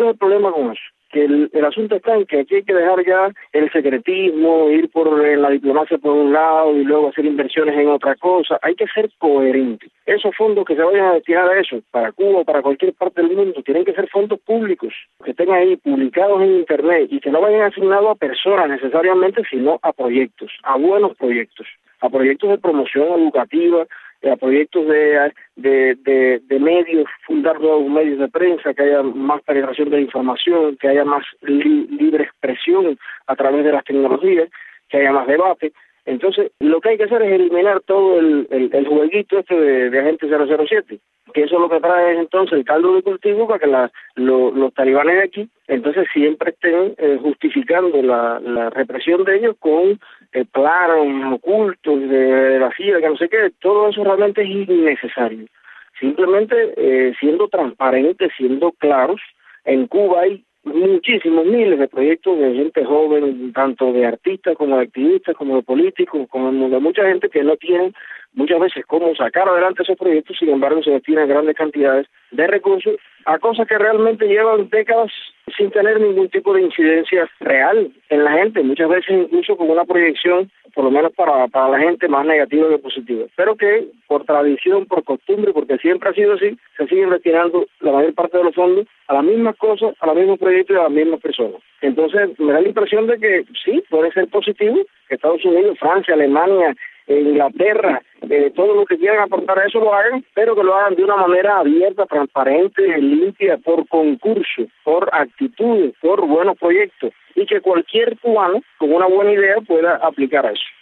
¿Cuál es el problema con eso? Que el asunto está en que aquí hay que dejar ya el secretismo, ir por la diplomacia por un lado y luego hacer inversiones en otra cosa. Hay que ser coherente. Esos fondos que se vayan a destinar a eso, para Cuba o para cualquier parte del mundo, tienen que ser fondos públicos, que estén ahí publicados en Internet y que no vayan asignados a personas necesariamente, sino a proyectos, a buenos proyectos, a proyectos de promoción educativa, a proyectos de medios, fundar nuevos medios de prensa, que haya más penetración de la información, que haya más libre expresión a través de las tecnologías, que haya más debate. Entonces, lo que hay que hacer es eliminar todo el jueguito de Agente 007, que eso lo que trae es entonces el caldo de cultivo para que los talibanes de aquí entonces siempre estén justificando la represión de ellos con planos ocultos de la CIA, que no sé qué. Todo eso realmente es innecesario. Simplemente siendo transparentes, siendo claros. En Cuba hay muchísimos, miles de proyectos de gente joven, tanto de artistas como de activistas, como de políticos, como de mucha gente que no tienen muchas veces cómo sacar adelante esos proyectos. Sin embargo, se destinan grandes cantidades de recursos a cosas que realmente llevan décadas sin tener ningún tipo de incidencia real en la gente, muchas veces incluso con una proyección, por lo menos para la gente, más negativa que positiva, pero que por tradición, por costumbre, porque siempre ha sido así, se siguen destinando la mayor parte de los fondos a las mismas cosas, a los mismos proyectos y a las mismas personas. Entonces me da la impresión de que sí, puede ser positivo que Estados Unidos, Francia, Alemania, Inglaterra, todo lo que quieran aportar a eso lo hagan, pero que lo hagan de una manera abierta, transparente, limpia, por concurso, por actitudes, por buenos proyectos, y que cualquier cubano con una buena idea pueda aplicar a eso.